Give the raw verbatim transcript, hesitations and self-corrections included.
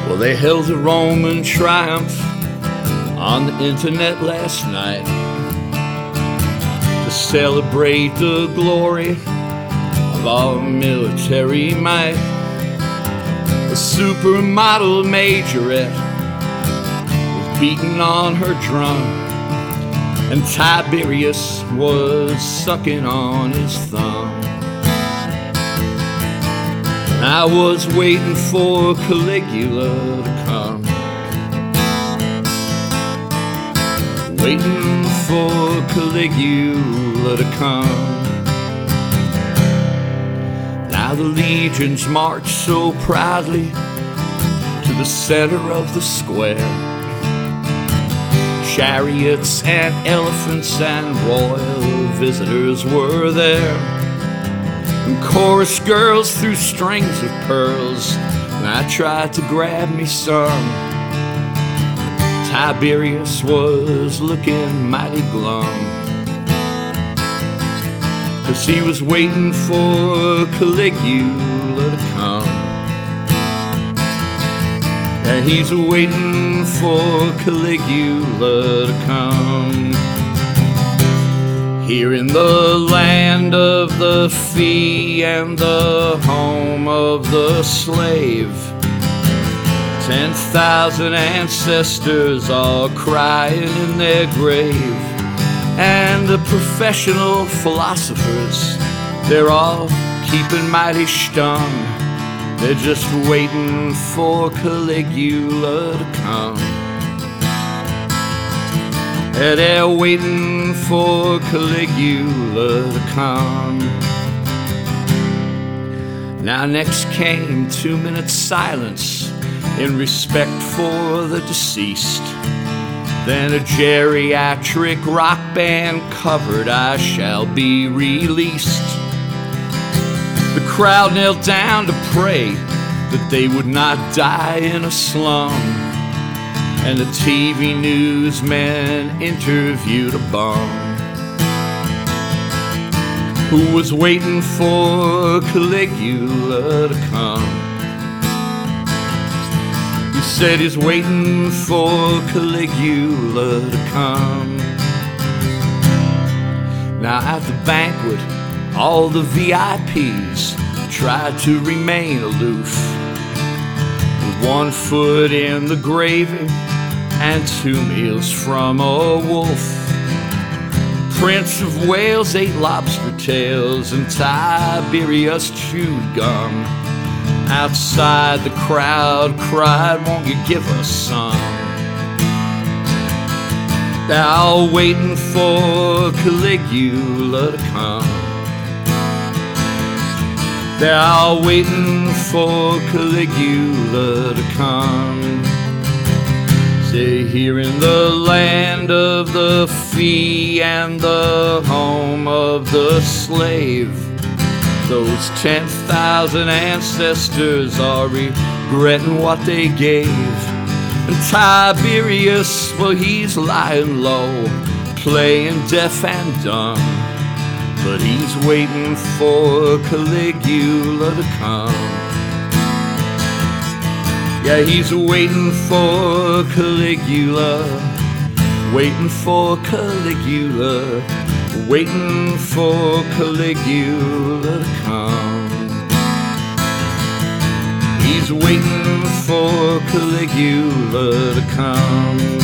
Well, they held a Roman triumph on the internet last night to celebrate the glory of our military might. A supermodel majorette was beating on her drum, and Tiberius was sucking on his thumb. And I was waiting for Caligula to come, waiting for Caligula to come. Now the legions march so proudly to the center of the square. Chariots and elephants and royal visitors were there, and chorus girls threw strings of pearls, and I tried to grab me some. Tiberius was looking mighty glum, 'cause he was waiting for Caligula to come. And he's waiting for Caligula to come. Here in the land of the free and the home of the slave, ten thousand ancestors are crying in their grave. And the professional philosophers, they're all keeping mighty stum. They're just waiting for Caligula to come. Yeah, they're waiting for Caligula to come. Now next came two minutes silence in respect for the deceased. Then a geriatric rock band covered I Shall Be Released. The crowd knelt down to pray that they would not die in a slum, and the T V newsman interviewed a bum who was waiting for Caligula to come. He said he's waiting for Caligula to come. Now at the banquet, all the V I Ps tried to remain aloof, with one foot in the gravy and two meals from a wolf. Prince of Wales ate lobster tails, and Tiberius chewed gum. Outside the crowd cried, "Won't you give us some?" They're all waiting for Caligula to come. They're all waiting for Caligula to come. Say, here in the land of the free and the home of the slave, those ten thousand ancestors are regretting what they gave. And Tiberius, well, he's lying low, playing deaf and dumb, but he's waiting for Caligula to come. Yeah, he's waiting for Caligula, waiting for Caligula, waiting for Caligula to come. He's waiting for Caligula to come.